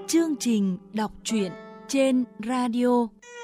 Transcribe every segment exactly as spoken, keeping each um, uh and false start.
chương trình đọc truyện trên radio.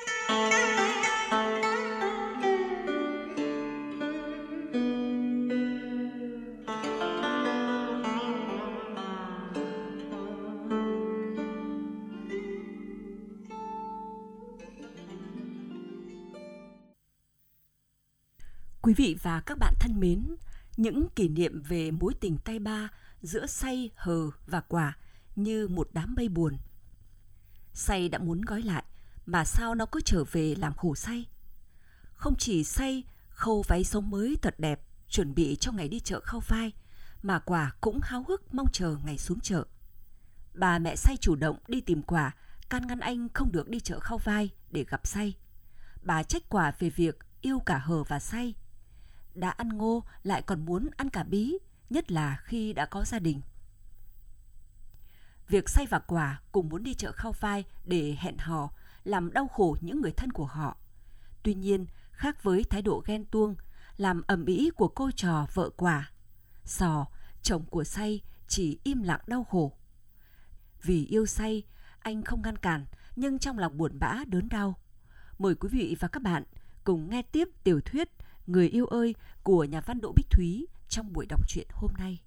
Quý vị và các bạn thân mến, những kỷ niệm về mối tình tay ba giữa Say, Hờ và Quả như một đám mây buồn. Say đã muốn gói lại, mà sao nó cứ trở về làm khổ Say. Không chỉ Say khâu váy sống mới thật đẹp, chuẩn bị cho ngày đi chợ khao vai, mà Quả cũng háo hức mong chờ ngày xuống chợ. Bà mẹ Say chủ động đi tìm Quả, can ngăn anh không được đi chợ khao vai để gặp Say. Bà trách Quả về việc yêu cả Hờ và Say. Đã ăn ngô lại còn muốn ăn cả bí, nhất là khi đã có gia đình. Việc Say và Quả cùng muốn đi chợ khao vai để hẹn hò làm đau khổ những người thân của họ. Tuy nhiên, khác với thái độ ghen tuông, làm ầm ĩ của cô trò vợ Quả, Sò, chồng của Say chỉ im lặng đau khổ. Vì yêu Say, anh không ngăn cản, nhưng trong lòng buồn bã đớn đau. Mời quý vị và các bạn cùng nghe tiếp tiểu thuyết Người yêu ơi của nhà văn Đỗ Bích Thúy trong buổi đọc truyện hôm nay.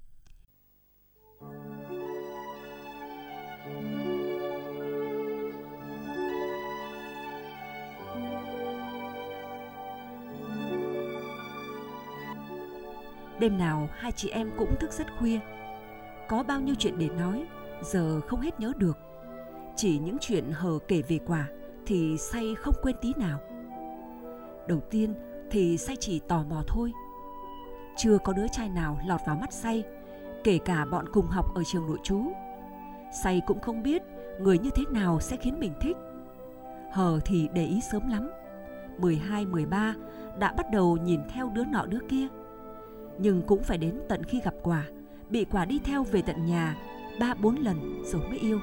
Đêm nào hai chị em cũng thức rất khuya. Có bao nhiêu chuyện để nói, giờ không hết nhớ được. Chỉ những chuyện Hờ kể về Quả thì Say không quên tí nào. Đầu tiên thì Say chỉ tò mò thôi. Chưa có đứa trai nào lọt vào mắt Say, kể cả bọn cùng học ở trường nội trú. Say cũng không biết người như thế nào sẽ khiến mình thích. Hờ thì để ý sớm lắm, mười hai, mười ba đã bắt đầu nhìn theo đứa nọ đứa kia. Nhưng cũng phải đến tận khi gặp Quả, bị Quả đi theo về tận nhà ba bốn lần rồi mới yêu.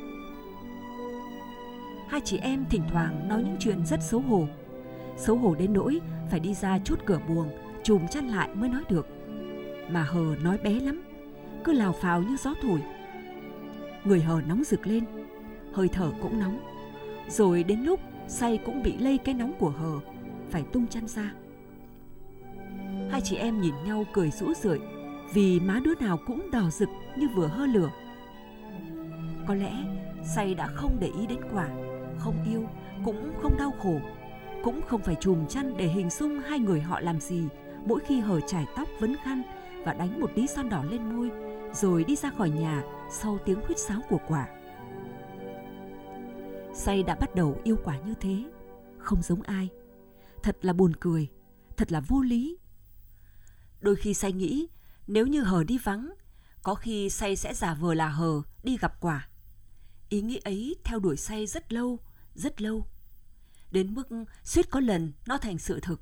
Hai chị em thỉnh thoảng nói những chuyện rất xấu hổ. Xấu hổ đến nỗi phải đi ra chốt cửa buồng, chùm chăn lại mới nói được. Mà Hờ nói bé lắm, cứ lào phào như gió thổi. Người Hờ nóng rực lên, hơi thở cũng nóng. Rồi đến lúc Say cũng bị lây cái nóng của Hờ, phải tung chăn ra. Hai chị em nhìn nhau cười rũ rượi, vì má đứa nào cũng đỏ rực như vừa hơ lửa. Có lẽ Say đã không để ý đến Quả, không yêu, cũng không đau khổ, cũng không phải chùm chăn để hình dung hai người họ làm gì mỗi khi Hờ chải tóc vấn khăn và đánh một tí son đỏ lên môi, rồi đi ra khỏi nhà sau tiếng huýt sáo của Quả. Say đã bắt đầu yêu Quả như thế, không giống ai. Thật là buồn cười, thật là vô lý. Đôi khi Say nghĩ nếu như Hờ đi vắng, có khi Say sẽ giả vờ là Hờ đi gặp Quả. Ý nghĩ ấy theo đuổi Say rất lâu, rất lâu, đến mức suýt có lần nó thành sự thực.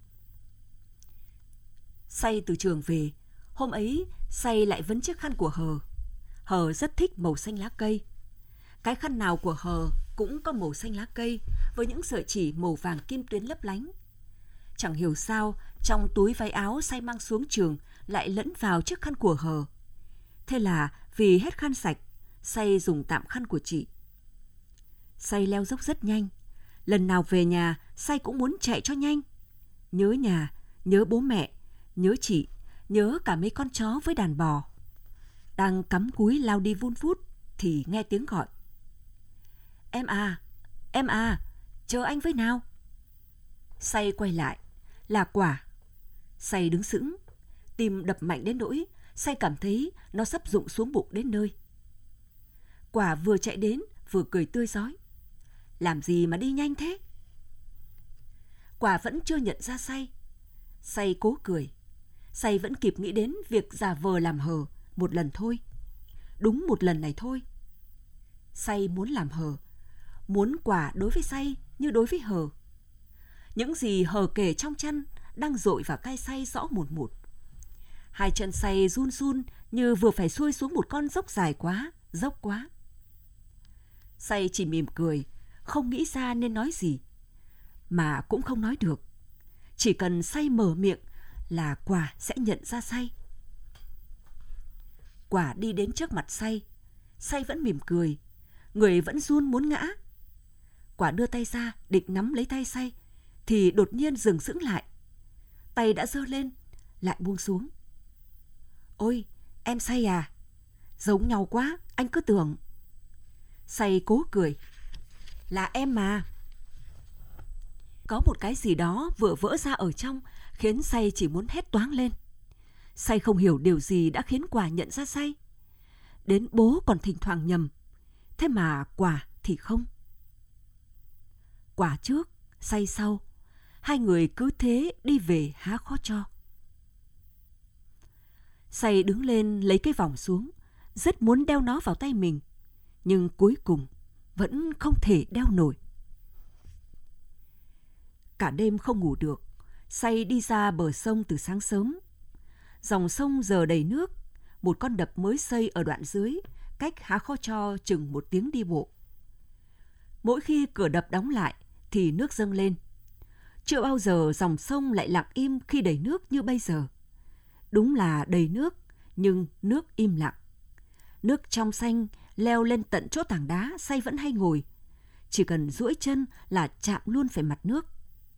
Say từ trường về, hôm ấy Say lại vấn chiếc khăn của Hờ. Hờ rất thích màu xanh lá cây. Cái khăn nào của Hờ cũng có màu xanh lá cây với những sợi chỉ màu vàng kim tuyến lấp lánh. Chẳng hiểu sao trong túi váy áo Say mang xuống trường lại lẫn vào chiếc khăn của Hờ. Thế là vì hết khăn sạch, Say dùng tạm khăn của chị. Say leo dốc rất nhanh. Lần nào về nhà, Say cũng muốn chạy cho nhanh. Nhớ nhà, nhớ bố mẹ, nhớ chị, nhớ cả mấy con chó với đàn bò. Đang cắm cúi lao đi vun vút thì nghe tiếng gọi. Em à, em à, chờ anh với nào. Say quay lại, là Quả. Say đứng sững, tim đập mạnh đến nỗi Say cảm thấy nó sắp rụng xuống bụng đến nơi. Quả vừa chạy đến vừa cười tươi rói. Làm gì mà đi nhanh thế? Quả vẫn chưa nhận ra Say. Say cố cười. Say vẫn kịp nghĩ đến việc giả vờ làm Hờ một lần thôi. Đúng một lần này thôi. Say muốn làm Hờ, muốn Quả đối với Say như đối với Hờ. Những gì Hờ kể trong chăn đang dội vào tai Say rõ một một. Hai chân Say run run như vừa phải xuôi xuống một con dốc dài quá, dốc quá. Say chỉ mỉm cười, không nghĩ ra nên nói gì, mà cũng không nói được. Chỉ cần Say mở miệng là Quả sẽ nhận ra Say. Quả đi đến trước mặt Say. Say vẫn mỉm cười, người vẫn run muốn ngã. Quả đưa tay ra định nắm lấy tay Say thì đột nhiên dừng sững lại. Tay đã giơ lên lại buông xuống. Ôi, em Say à? Giống nhau quá, anh cứ tưởng. Say cố cười. Là em mà. Có một cái gì đó vừa vỡ ra ở trong khiến Say chỉ muốn hét toáng lên. Say không hiểu điều gì đã khiến Quả nhận ra Say. Đến bố còn thỉnh thoảng nhầm, thế mà Quả thì không. Quả trước, Say sau, hai người cứ thế đi về há khó cho. Say đứng lên lấy cái vòng xuống, rất muốn đeo nó vào tay mình, nhưng cuối cùng vẫn không thể đeo nổi. Cả đêm không ngủ được, Say đi ra bờ sông từ sáng sớm. Dòng sông giờ đầy nước, một con đập mới xây ở đoạn dưới, cách há khó cho chừng một tiếng đi bộ. Mỗi khi cửa đập đóng lại thì nước dâng lên. Chưa bao giờ dòng sông lại lặng im khi đầy nước như bây giờ. Đúng là đầy nước, nhưng nước im lặng. Nước trong xanh leo lên tận chỗ tảng đá Say vẫn hay ngồi. Chỉ cần duỗi chân là chạm luôn phải mặt nước.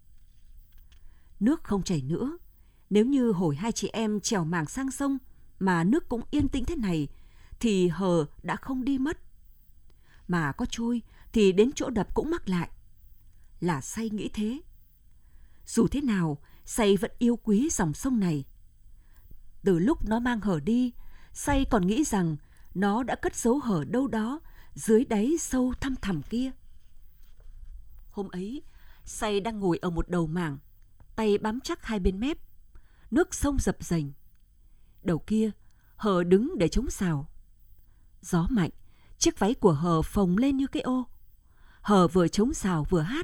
Nước không chảy nữa. Nếu như hồi hai chị em trèo mảng sang sông mà nước cũng yên tĩnh thế này thì hờ đã không đi mất. Mà có trôi thì đến chỗ đập cũng mắc lại. Là Say nghĩ thế. Dù thế nào, Say vẫn yêu quý dòng sông này. Từ lúc nó mang hờ đi, Say còn nghĩ rằng nó đã cất giấu hờ đâu đó dưới đáy sâu thăm thẳm kia. Hôm ấy, Say đang ngồi ở một đầu mảng, tay bám chắc hai bên mép. Nước sông dập dềnh. Đầu kia, hờ đứng để chống xào. Gió mạnh, chiếc váy của hờ phồng lên như cái ô. Hờ vừa chống xào vừa hát.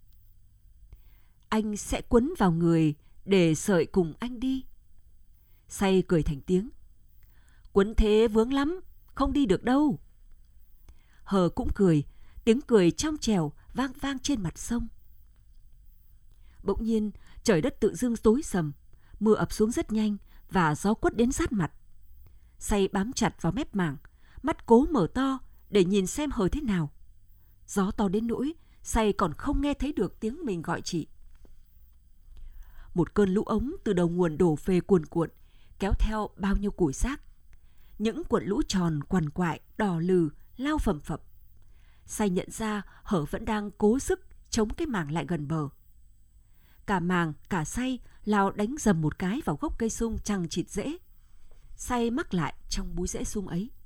Anh sẽ quấn vào người để sợi cùng anh đi. Say cười thành tiếng. Quấn thế vướng lắm, không đi được đâu. Hờ cũng cười, tiếng cười trong trẻo vang vang trên mặt sông. Bỗng nhiên, trời đất tự dưng tối sầm, mưa ập xuống rất nhanh và gió quất đến sát mặt. Say bám chặt vào mép mảng, mắt cố mở to để nhìn xem hờ thế nào. Gió to đến nỗi Say còn không nghe thấy được tiếng mình gọi chị. Một cơn lũ ống từ đầu nguồn đổ về cuồn cuộn, kéo theo bao nhiêu củi xác. Những cuộn lũ tròn quằn quại, đỏ lừ, lao phầm phập. Say nhận ra hở vẫn đang cố sức chống cái mảng lại gần bờ. Cả màng, cả Say lao đánh dầm một cái vào gốc cây sung chằng chịt rễ. Say mắc lại trong búi rễ sung ấy.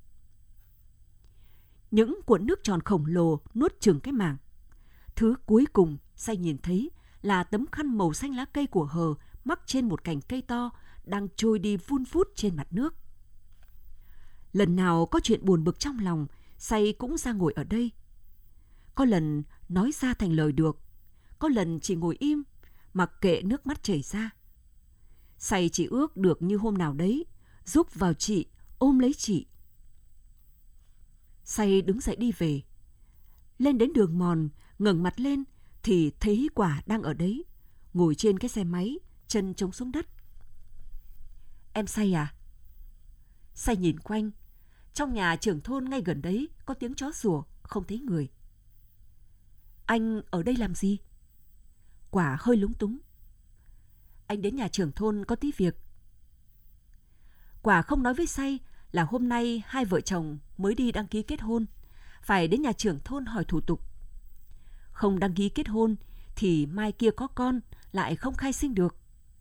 Những cuộn nước tròn khổng lồ nuốt chửng cái mảng. Thứ cuối cùng Say nhìn thấy là tấm khăn màu xanh lá cây của hờ mắc trên một cành cây to đang trôi đi vun vút trên mặt nước. Lần nào có chuyện buồn bực trong lòng, Say cũng ra ngồi ở đây. Có lần nói ra thành lời được, có lần chỉ ngồi im, mặc kệ nước mắt chảy ra. Say chỉ ước được như hôm nào đấy, giúp vào chị, ôm lấy chị. Say đứng dậy đi về. Lên đến đường mòn, ngẩng mặt lên thì thấy Quả đang ở đấy, ngồi trên cái xe máy, chân chống xuống đất. Em Say à? Say nhìn quanh. Trong nhà trưởng thôn ngay gần đấy có tiếng chó sủa, không thấy người. Anh ở đây làm gì? Quả hơi lúng túng. Anh đến nhà trưởng thôn có tí việc. Quả không nói với Say là hôm nay hai vợ chồng mới đi đăng ký kết hôn, phải đến nhà trưởng thôn hỏi thủ tục. Không đăng ký kết hôn thì mai kia có con lại không khai sinh được.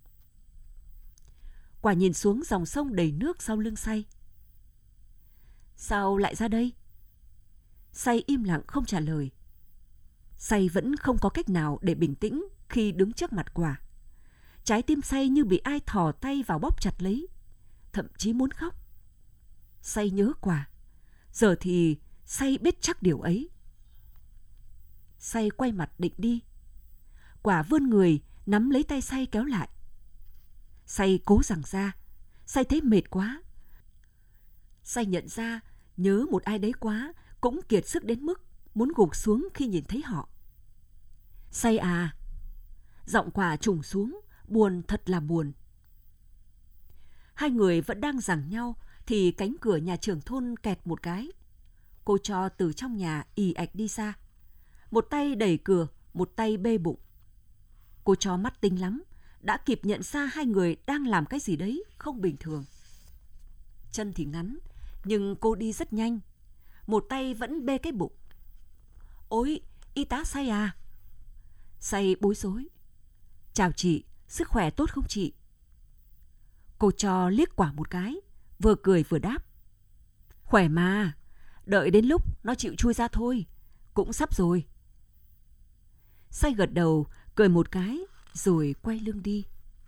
Quả nhìn xuống dòng sông đầy nước sau lưng Say. Sao lại ra đây? Say im lặng không trả lời. Say vẫn không có cách nào để bình tĩnh khi đứng trước mặt Quả. Trái tim Say như bị ai thò tay vào bóp chặt lấy, thậm chí muốn khóc. Say nhớ Quả. Giờ thì Say biết chắc điều ấy. Say quay mặt định đi. Quả vươn người nắm lấy tay Say kéo lại. Say cố giằng ra. Say thấy mệt quá. Say nhận ra nhớ một ai đấy quá, cũng kiệt sức đến mức muốn gục xuống khi nhìn thấy họ. Say à? Giọng Quả trùng xuống, buồn thật là buồn. Hai người vẫn đang giằng nhau thì cánh cửa nhà trưởng thôn kẹt một cái. Cô Cho từ trong nhà ì ạch đi ra. Một tay đẩy cửa, một tay bê bụng. Cô Cho mắt tinh lắm, đã kịp nhận ra hai người đang làm cái gì đấy không bình thường. Chân thì ngắn, nhưng cô đi rất nhanh. Một tay vẫn bê cái bụng. Ôi, y tá Say à? Say bối rối. Chào chị, sức khỏe tốt không chị? Cô Cho liếc Quả một cái, vừa cười vừa đáp. Khỏe mà, đợi đến lúc nó chịu chui ra thôi, cũng sắp rồi. Say gật đầu, cười một cái, rồi quay lưng đi.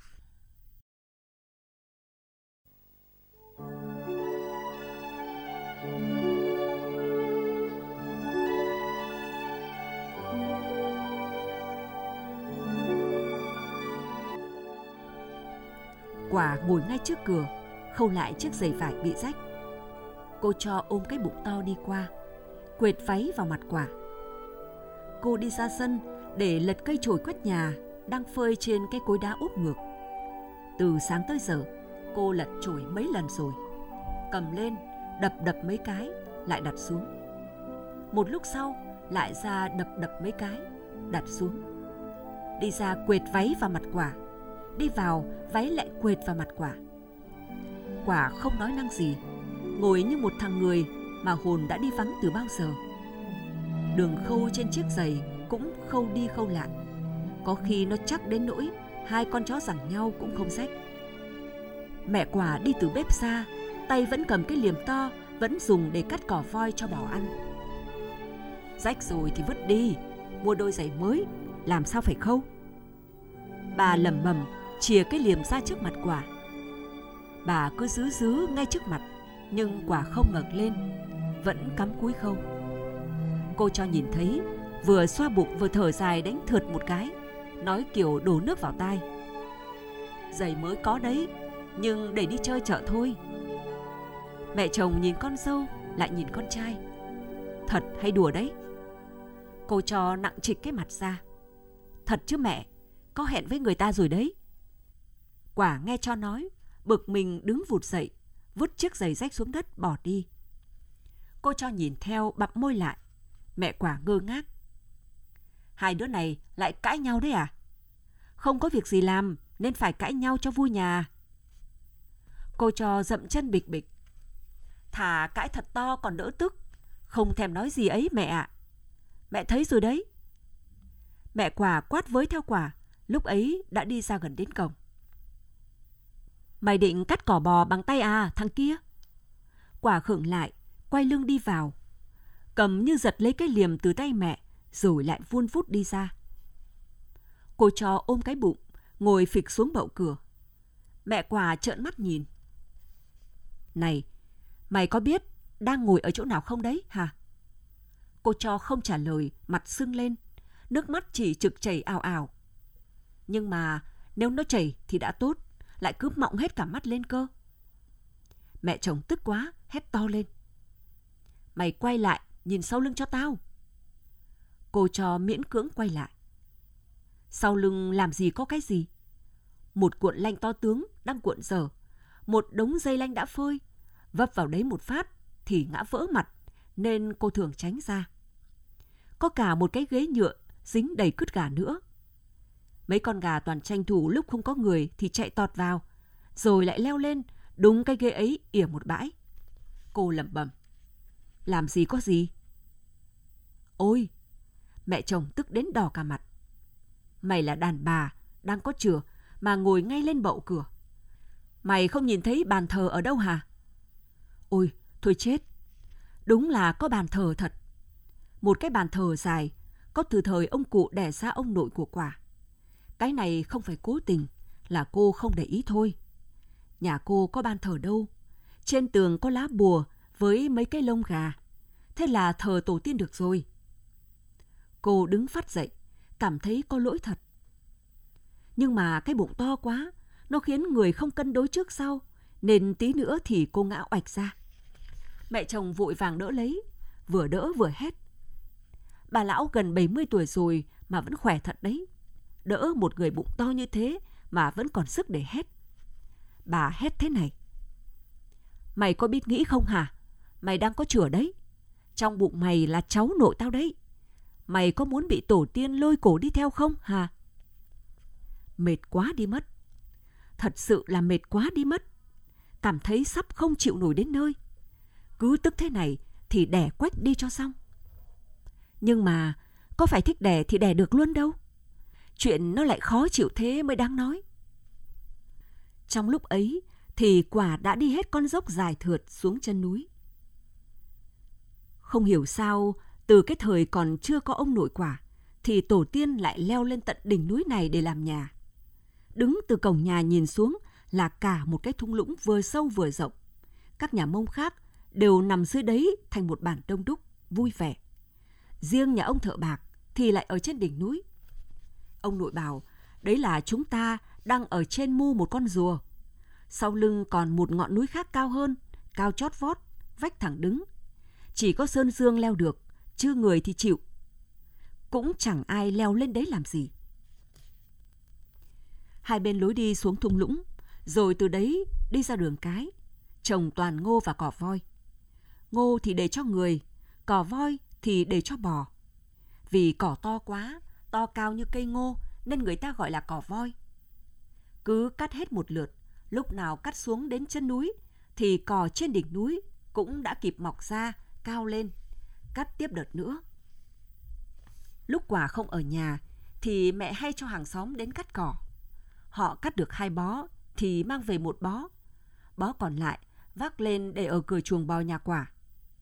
Quả ngồi ngay trước cửa, khâu lại chiếc giày vải bị rách. Cô Cho ôm cái bụng to đi qua, quệt váy vào mặt Quả. Cô đi ra sân để lật cây chổi quét nhà đang phơi trên cái cối đá úp ngược. Từ sáng tới giờ, cô lật chổi mấy lần rồi. Cầm lên, đập đập mấy cái, lại đặt xuống. Một lúc sau, lại ra đập đập mấy cái, đặt xuống. Đi ra quệt váy vào mặt Quả. Đi vào, váy lại quệt vào mặt Quả. Quả không nói năng gì, ngồi như một thằng người mà hồn đã đi vắng từ bao giờ. Đường khâu trên chiếc giày cũng khâu đi khâu lại. Có khi nó chắc đến nỗi hai con chó giằng nhau cũng không rách. Mẹ Quả đi từ bếp xa, tay vẫn cầm cái liềm to, vẫn dùng để cắt cỏ voi cho bò ăn. Rách rồi thì vứt đi, mua đôi giày mới, làm sao phải khâu. Bà lẩm bẩm chìa cái liềm ra trước mặt Quả. Bà cứ giữ giữ ngay trước mặt, nhưng Quả không ngẩng lên, vẫn cắm cúi khâu. Cô Cho nhìn thấy, vừa xoa bụng vừa thở dài đánh thượt một cái, nói kiểu đổ nước vào tai. Giày mới có đấy, nhưng để đi chơi chợ thôi. Mẹ chồng nhìn con dâu, lại nhìn con trai. Thật hay đùa đấy? Cô Cho nặng trịch cái mặt ra. Thật chứ mẹ, có hẹn với người ta rồi đấy. Quả nghe Cho nói, bực mình đứng vụt dậy, vứt chiếc giày rách xuống đất bỏ đi. Cô Cho nhìn theo, bặm môi lại. Mẹ Quả ngơ ngác. Hai đứa này lại cãi nhau đấy à? Không có việc gì làm nên phải cãi nhau cho vui nhà. Cô Cho dậm chân bịch bịch. Thà cãi thật to còn đỡ tức, không thèm nói gì ấy mẹ ạ. Mẹ thấy rồi đấy. Mẹ Quả quát với theo Quả, lúc ấy đã đi ra gần đến cổng. Mày định cắt cỏ bò bằng tay à thằng kia? Quả khựng lại, quay lưng đi vào, cầm như giật lấy cái liềm từ tay mẹ, rồi lại vun vút đi ra. Cô Cho ôm cái bụng, ngồi phịch xuống bậu cửa. Mẹ Quả trợn mắt nhìn. Này, mày có biết đang ngồi ở chỗ nào không đấy hả? Cô Cho không trả lời, mặt sưng lên, nước mắt chỉ trực chảy ào ào. Nhưng mà nếu nó chảy thì đã tốt, lại cứ mọng hết cả mắt lên cơ. Mẹ chồng tức quá, hét to lên. Mày quay lại, nhìn sau lưng cho tao. Cô Cho miễn cưỡng quay lại. Sau lưng làm gì có cái gì? Một cuộn lanh to tướng đang cuộn dở, một đống dây lanh đã phơi, vấp vào đấy một phát thì ngã vỡ mặt, nên cô thường tránh ra. Có cả một cái ghế nhựa dính đầy cứt gà nữa. Mấy con gà toàn tranh thủ lúc không có người thì chạy tọt vào, rồi lại leo lên, đúng cái ghế ấy ỉa một bãi. Cô lẩm bẩm. Làm gì có gì? Ôi! Mẹ chồng tức đến đỏ cả mặt. Mày là đàn bà, đang có chửa mà ngồi ngay lên bậu cửa. Mày không nhìn thấy bàn thờ ở đâu hả? Ôi, thôi chết. Đúng là có bàn thờ thật. Một cái bàn thờ dài, có từ thời ông cụ đẻ ra ông nội của Quả. Cái này không phải cố tình, là cô không để ý thôi. Nhà cô có bàn thờ đâu. Trên tường có lá bùa với mấy cái lông gà. Thế là thờ tổ tiên được rồi. Cô đứng phát dậy, cảm thấy có lỗi thật. Nhưng mà cái bụng to quá, nó khiến người không cân đối trước sau, nên tí nữa thì cô ngã oạch ra. Mẹ chồng vội vàng đỡ lấy, vừa đỡ vừa hét. Bà lão gần bảy mươi tuổi rồi mà vẫn khỏe thật đấy. Đỡ một người bụng to như thế mà vẫn còn sức để hét. Bà hét thế này. Mày có biết nghĩ không hả? Mày đang có chửa đấy. Trong bụng mày là cháu nội tao đấy. Mày có muốn bị tổ tiên lôi cổ đi theo không hả? Mệt quá đi mất. Thật sự là mệt quá đi mất. Cảm thấy sắp không chịu nổi đến nơi. Cứ tức thế này thì đẻ quách đi cho xong. Nhưng mà có phải thích đẻ thì đẻ được luôn đâu. Chuyện nó lại khó chịu thế mới đáng nói. Trong lúc ấy thì Quả đã đi hết con dốc dài thượt xuống chân núi. Không hiểu sao từ cái thời còn chưa có ông nội Quả thì tổ tiên lại leo lên tận đỉnh núi này để làm nhà. Đứng từ cổng nhà nhìn xuống là cả một cái thung lũng vừa sâu vừa rộng. Các nhà Mông khác đều nằm dưới đấy thành một bản đông đúc, vui vẻ. Riêng nhà ông Thợ Bạc thì lại ở trên đỉnh núi. Ông nội bảo đấy là chúng ta đang ở trên mu một con rùa. Sau lưng còn một ngọn núi khác cao hơn, cao chót vót, vách thẳng đứng. Chỉ có Sơn Dương leo được, chứ người thì chịu. Cũng chẳng ai leo lên đấy làm gì. Hai bên lối đi xuống thung lũng, rồi từ đấy đi ra đường cái, trồng toàn ngô và cỏ voi. Ngô thì để cho người, cỏ voi thì để cho bò. Vì cỏ to quá, to cao như cây ngô nên người ta gọi là cỏ voi. Cứ cắt hết một lượt, lúc nào cắt xuống đến chân núi thì cỏ trên đỉnh núi cũng đã kịp mọc ra, cao lên, cắt tiếp đợt nữa. Lúc Quả không ở nhà thì mẹ hay cho hàng xóm đến cắt cỏ. Họ cắt được hai bó thì mang về một bó, bó còn lại vác lên để ở cửa chuồng bò nhà Quả.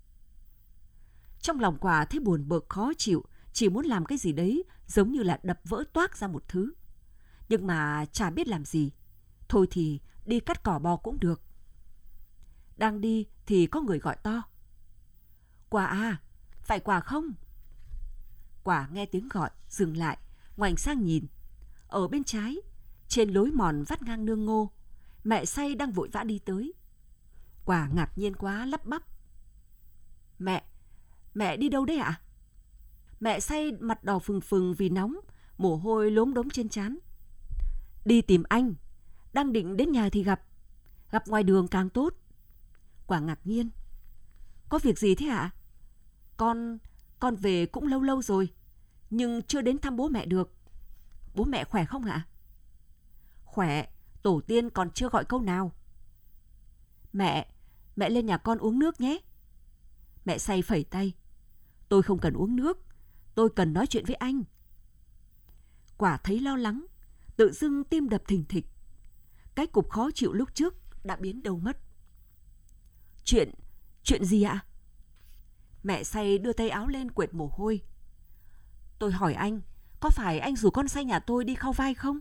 Trong lòng Quả thấy buồn bực khó chịu, chỉ muốn làm cái gì đấy giống như là đập vỡ toác ra một thứ. Nhưng mà chả biết làm gì. Thôi thì đi cắt cỏ bò cũng được. Đang đi thì có người gọi to. Quả à, phải Quả không? Quả nghe tiếng gọi, dừng lại, ngoảnh sang nhìn. Ở bên trái, trên lối mòn vắt ngang nương ngô, mẹ Say đang vội vã đi tới. Quả ngạc nhiên quá lắp bắp. Mẹ, mẹ đi đâu đấy ạ? Mẹ Say mặt đỏ phừng phừng vì nóng, mồ hôi lốm đốm trên trán. Đi tìm anh, đang định đến nhà thì gặp. Gặp ngoài đường càng tốt. Quả ngạc nhiên. Có việc gì thế ạ? Con, con về cũng lâu lâu rồi, nhưng chưa đến thăm bố mẹ được. Bố mẹ khỏe không ạ? Khỏe, tổ tiên còn chưa gọi câu nào. Mẹ, mẹ lên nhà con uống nước nhé. Mẹ Say phẩy tay. Tôi không cần uống nước, tôi cần nói chuyện với anh. Quả thấy lo lắng, tự dưng tim đập thình thịch. Cái cục khó chịu lúc trước đã biến đâu mất. Chuyện, chuyện gì ạ? Mẹ Say đưa tay áo lên quệt mồ hôi. Tôi hỏi anh, có phải anh rủ con Say nhà tôi đi khao vai không?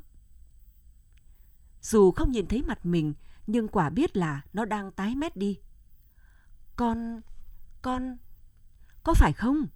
Dù không nhìn thấy mặt mình, nhưng Quả biết là nó đang tái mét đi. Con, con, có phải không?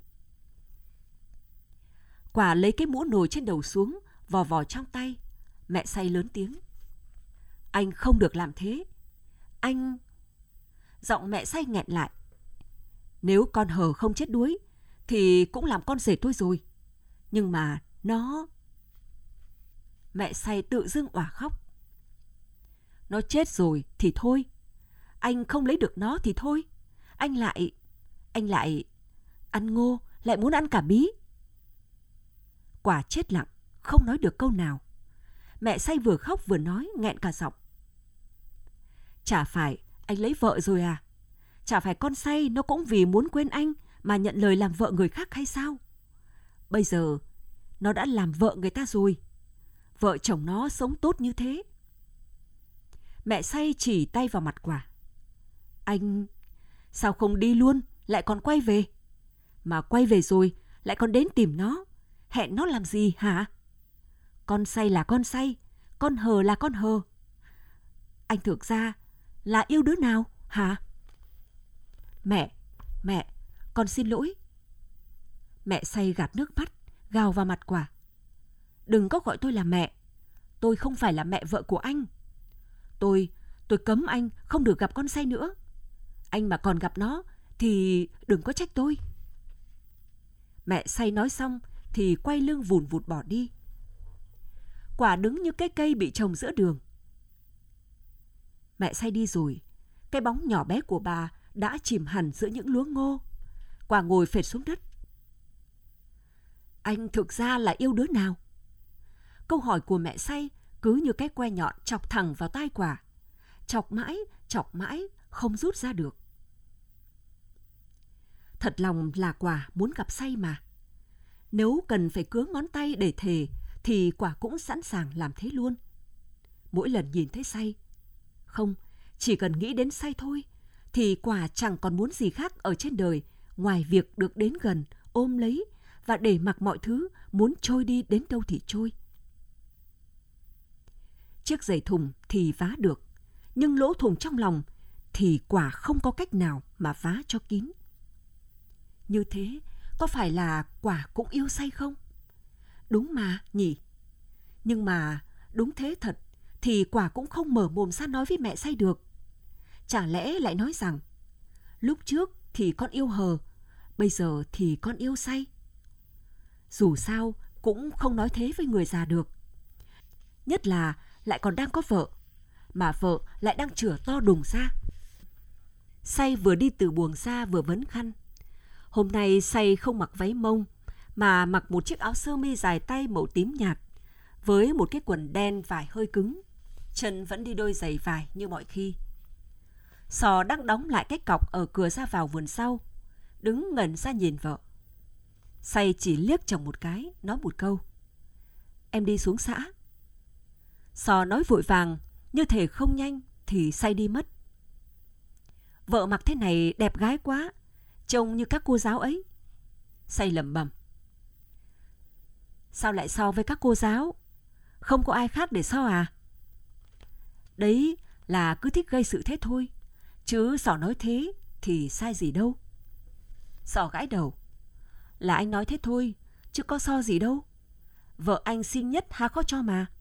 Quả lấy cái mũ nồi trên đầu xuống, vò vò trong tay. Mẹ Say lớn tiếng. Anh không được làm thế. Anh... Giọng mẹ Say nghẹn lại. Nếu con Hờ không chết đuối, thì cũng làm con rể tôi rồi. Nhưng mà nó... Mẹ Say tự dưng òa khóc. Nó chết rồi thì thôi. Anh không lấy được nó thì thôi. Anh lại... Anh lại... Ăn ngô, lại muốn ăn cả bí. Quả chết lặng, không nói được câu nào. Mẹ Say vừa khóc vừa nói, nghẹn cả giọng. Chả phải anh lấy vợ rồi à? Chả phải con Say nó cũng vì muốn quên anh mà nhận lời làm vợ người khác hay sao? Bây giờ nó đã làm vợ người ta rồi. Vợ chồng nó sống tốt như thế. Mẹ Say chỉ tay vào mặt Quả. Anh sao không đi luôn, lại còn quay về? Mà quay về rồi lại còn đến tìm nó. Hẹn nó làm gì hả? Con Say là con Say, con Hờ là con Hờ. Anh thực ra là yêu đứa nào hả? Mẹ, mẹ, con xin lỗi. Mẹ Say gạt nước mắt, gào vào mặt Quả. Đừng có gọi tôi là mẹ. Tôi không phải là mẹ vợ của anh. Tôi, tôi cấm anh không được gặp con Say nữa. Anh mà còn gặp nó thì đừng có trách tôi. Mẹ Say nói xong thì quay lưng vùn vụt bỏ đi. Quả đứng như cái cây bị trồng giữa đường. Mẹ Say đi rồi, cái bóng nhỏ bé của bà đã chìm hẳn giữa những luống ngô. Quả ngồi phệt xuống đất. Anh thực ra là yêu đứa nào? Câu hỏi của mẹ Say cứ như cái que nhọn chọc thẳng vào tai Quả. Chọc mãi, chọc mãi, không rút ra được. Thật lòng là Quả muốn gặp Say mà. Nếu cần phải cứa ngón tay để thề, thì Quả cũng sẵn sàng làm thế luôn. Mỗi lần nhìn thấy Say, không, chỉ cần nghĩ đến Say thôi, thì Quả chẳng còn muốn gì khác ở trên đời ngoài việc được đến gần, ôm lấy và để mặc mọi thứ muốn trôi đi đến đâu thì trôi. Chiếc giày thùng thì vá được, nhưng lỗ thùng trong lòng thì Quả không có cách nào mà vá cho kín. Như thế, có phải là Quả cũng yêu Say không? Đúng mà, nhỉ? Nhưng mà đúng thế thật, thì Quả cũng không mở mồm ra nói với mẹ Say được. Chả lẽ lại nói rằng, lúc trước thì con yêu Hờ, bây giờ thì con yêu Say. Dù sao cũng không nói thế với người già được. Nhất là lại còn đang có vợ, mà vợ lại đang chửa to đùng ra. Say vừa đi từ buồng ra vừa vấn khăn. Hôm nay Say không mặc váy mông, mà mặc một chiếc áo sơ mi dài tay màu tím nhạt, với một cái quần đen vải hơi cứng. Chân vẫn đi đôi giày vải như mọi khi. Sò đang đóng lại cái cọc ở cửa ra vào vườn sau, đứng ngẩn ra nhìn vợ. Say chỉ liếc chồng một cái, nói một câu: Em đi xuống xã. Sò nói vội vàng, như thể không nhanh thì Say đi mất. Vợ mặc thế này đẹp gái quá, trông như các cô giáo ấy. Say lẩm bẩm: Sao lại so với các cô giáo? Không có ai khác để so à? Đấy là cứ thích gây sự thế thôi, chứ Sò nói thế thì sai gì đâu. Sò gãi đầu: Là anh nói thế thôi, chứ có so gì đâu. Vợ anh xinh nhất há khó cho mà.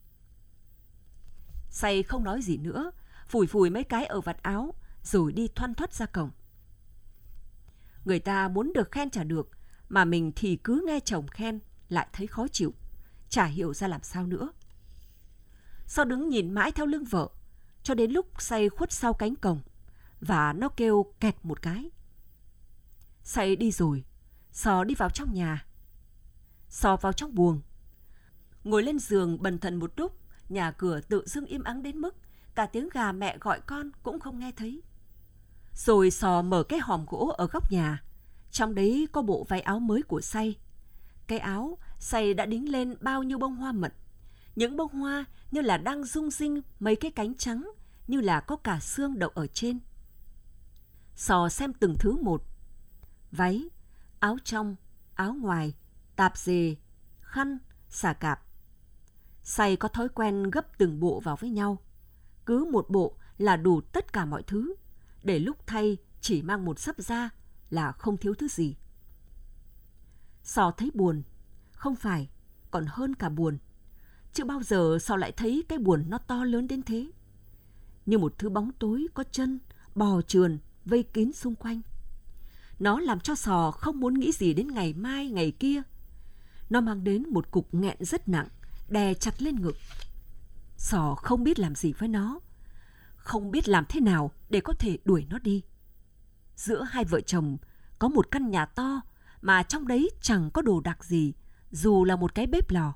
Say không nói gì nữa, phủi phủi mấy cái ở vạt áo, rồi đi thoăn thoắt ra cổng. Người ta muốn được khen chả được, mà mình thì cứ nghe chồng khen lại thấy khó chịu, chả hiểu ra làm sao nữa. Sò đứng nhìn mãi theo lưng vợ, cho đến lúc Say khuất sau cánh cổng, và nó kêu kẹt một cái. Say đi rồi, Sò đi vào trong nhà. Sò vào trong buồng, ngồi lên giường bần thần một lúc. Nhà cửa tự dưng im ắng đến mức cả tiếng gà mẹ gọi con cũng không nghe thấy. Rồi Sò mở cái hòm gỗ ở góc nhà. Trong đấy có bộ váy áo mới của Say. Cái áo Say đã đính lên bao nhiêu bông hoa mận. Những bông hoa như là đang rung rinh mấy cái cánh trắng, như là có cả xương đậu ở trên. Sò xem từng thứ một: váy, áo trong, áo ngoài, tạp dề, khăn, xà cạp. Say có thói quen gấp từng bộ vào với nhau. Cứ một bộ là đủ tất cả mọi thứ, để lúc thay chỉ mang một xấp da là không thiếu thứ gì. Sò thấy buồn, không phải, còn hơn cả buồn. Chứ bao giờ Sò lại thấy cái buồn nó to lớn đến thế. Như một thứ bóng tối có chân, bò trườn, vây kín xung quanh. Nó làm cho Sò không muốn nghĩ gì đến ngày mai, ngày kia. Nó mang đến một cục nghẹn rất nặng, đè chặt lên ngực. Sò không biết làm gì với nó, không biết làm thế nào để có thể đuổi nó đi. Giữa hai vợ chồng có một căn nhà to, mà trong đấy chẳng có đồ đạc gì, dù là một cái bếp lò.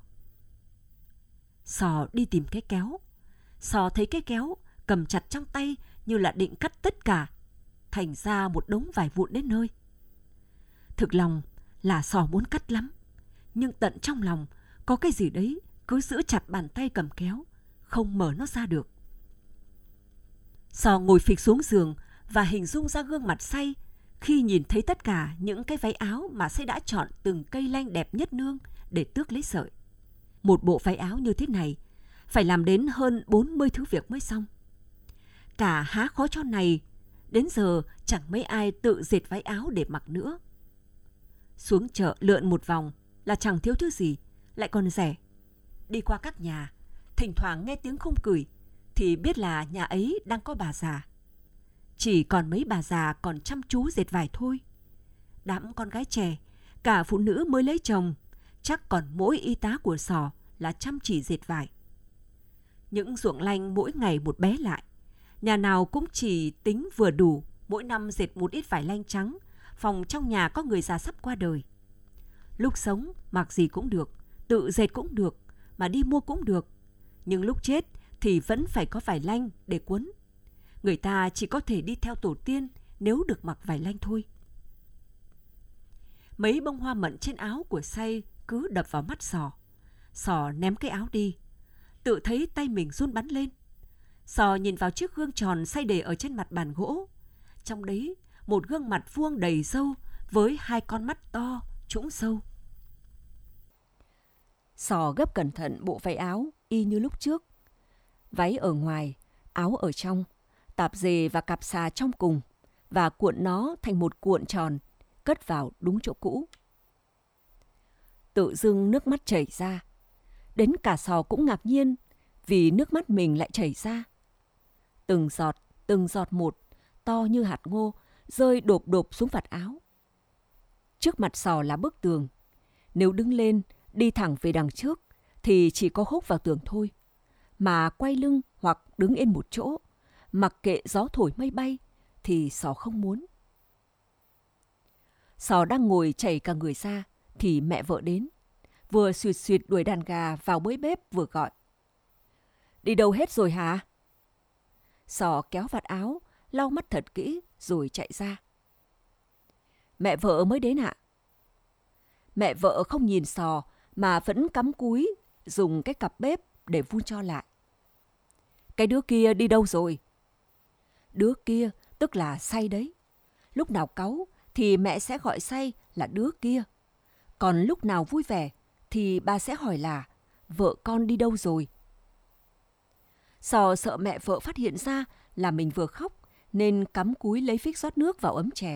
Sò đi tìm cái kéo. Sò thấy cái kéo cầm chặt trong tay như là định cắt tất cả, thành ra một đống vải vụn đến nơi. Thực lòng là Sò muốn cắt lắm, nhưng tận trong lòng có cái gì đấy cứ giữ chặt bàn tay cầm kéo, không mở nó ra được. Sò ngồi phịch xuống giường và hình dung ra gương mặt Say khi nhìn thấy tất cả những cái váy áo mà Say đã chọn từng cây lanh đẹp nhất nương để tước lấy sợi. Một bộ váy áo như thế này phải làm đến hơn bốn mươi thứ việc mới xong. Cả há khó cho này, đến giờ chẳng mấy ai tự dệt váy áo để mặc nữa. Xuống chợ lượn một vòng là chẳng thiếu thứ gì, lại còn rẻ. Đi qua các nhà, thỉnh thoảng nghe tiếng khung cười thì biết là nhà ấy đang có bà già. Chỉ còn mấy bà già còn chăm chú dệt vải thôi. Đám con gái trẻ, cả phụ nữ mới lấy chồng, chắc còn mỗi y tá của Sò là chăm chỉ dệt vải. Những ruộng lanh mỗi ngày một bé lại, nhà nào cũng chỉ tính vừa đủ mỗi năm dệt một ít vải lanh trắng phòng trong nhà có người già sắp qua đời. Lúc sống mặc gì cũng được, tự dệt cũng được, mà đi mua cũng được. Nhưng lúc chết thì vẫn phải có vải lanh để quấn. Người ta chỉ có thể đi theo tổ tiên nếu được mặc vải lanh thôi. Mấy bông hoa mận trên áo của Say cứ đập vào mắt Sò. Sò ném cái áo đi, tự thấy tay mình run bắn lên. Sò nhìn vào chiếc gương tròn Say để ở trên mặt bàn gỗ. Trong đấy một gương mặt vuông đầy râu với hai con mắt to, trũng sâu. Sò gấp cẩn thận bộ váy áo y như lúc trước. Váy ở ngoài, áo ở trong, tạp dề và cặp xà trong cùng, và cuộn nó thành một cuộn tròn, cất vào đúng chỗ cũ. Tự dưng nước mắt chảy ra. Đến cả Sò cũng ngạc nhiên vì nước mắt mình lại chảy ra. Từng giọt, từng giọt một, to như hạt ngô, rơi độp độp xuống vạt áo. Trước mặt Sò là bức tường. Nếu đứng lên, đi thẳng về đằng trước, thì chỉ có húc vào tường thôi. Mà quay lưng hoặc đứng yên một chỗ, mặc kệ gió thổi mây bay, thì Sò không muốn. Sò đang ngồi chảy cả người ra, thì mẹ vợ đến. Vừa suyệt suyệt đuổi đàn gà vào bới bếp vừa gọi. Đi đâu hết rồi hả? Sò kéo vạt áo, lau mắt thật kỹ rồi chạy ra. Mẹ vợ mới đến ạ. Mẹ vợ không nhìn Sò mà vẫn cắm cúi dùng cái cặp bếp để vun cho lại. Cái đứa kia đi đâu rồi? Đứa kia tức là Say đấy. Lúc nào cáu thì mẹ sẽ gọi Say là đứa kia. Còn lúc nào vui vẻ thì bà sẽ hỏi là vợ con đi đâu rồi. Sò sợ mẹ vợ phát hiện ra là mình vừa khóc nên cắm cúi lấy phích rót nước vào ấm chè.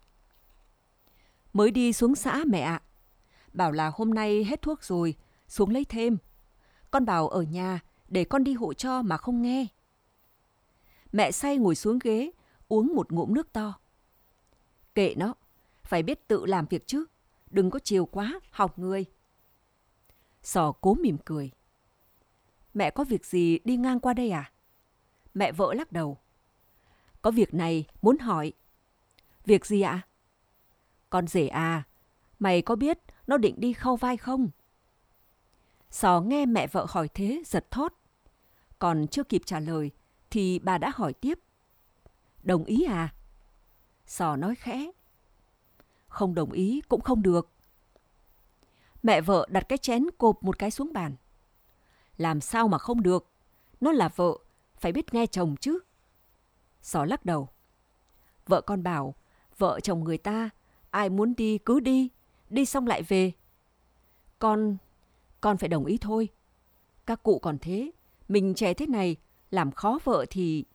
Mới đi xuống xã mẹ ạ. Bảo là hôm nay hết thuốc rồi, xuống lấy thêm. Con bảo ở nhà để con đi hộ cho mà không nghe. Mẹ Say ngồi xuống ghế, uống một ngụm nước to. Kệ nó, phải biết tự làm việc chứ, đừng có chiều quá, học người. Sò cố mỉm cười. Mẹ có việc gì đi ngang qua đây à? Mẹ vợ lắc đầu. Có việc này muốn hỏi. Việc gì ạ? Con rể à, mày có biết nó định đi Khâu Vai không? Sò nghe mẹ vợ hỏi thế giật thót. Còn chưa kịp trả lời thì bà đã hỏi tiếp. Đồng ý à? Sò nói khẽ. Không đồng ý cũng không được. Mẹ vợ đặt cái chén cộp một cái xuống bàn. Làm sao mà không được? Nó là vợ, phải biết nghe chồng chứ. Sò lắc đầu. Vợ con bảo, vợ chồng người ta, ai muốn đi cứ đi, đi xong lại về. Con, con phải đồng ý thôi. Các cụ còn thế, mình trẻ thế này, làm khó vợ thì...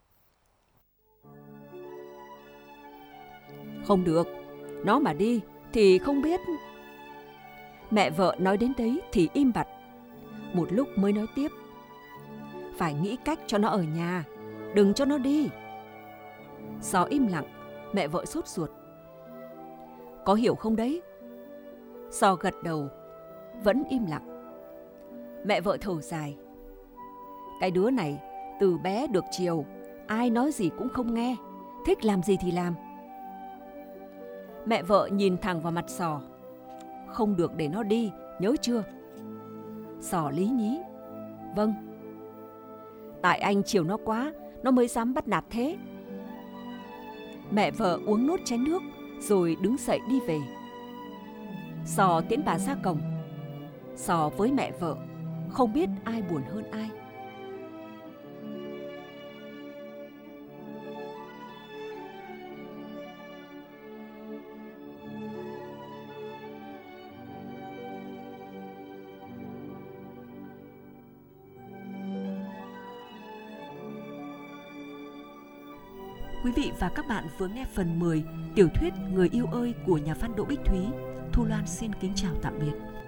Không được, nó mà đi thì không biết. Mẹ vợ nói đến đấy thì im bặt. Một lúc mới nói tiếp. Phải nghĩ cách cho nó ở nhà, đừng cho nó đi. Sò im lặng, mẹ vợ sốt ruột. Có hiểu không đấy? Sò gật đầu, vẫn im lặng. Mẹ vợ thở dài. Cái đứa này từ bé được chiều, ai nói gì cũng không nghe, thích làm gì thì làm. Mẹ vợ nhìn thẳng vào mặt Sò. Không được để nó đi, nhớ chưa? Sò lý nhí. Vâng. Tại anh chiều nó quá, nó mới dám bắt nạt thế. Mẹ vợ uống nốt chén nước rồi đứng dậy đi về. Sò tiễn bà ra cổng. Sò với mẹ vợ không biết ai buồn hơn ai. Quý vị và các bạn vừa nghe phần mười tiểu thuyết Người yêu ơi của nhà văn Đỗ Bích Thúy. Thu Loan xin kính chào tạm biệt.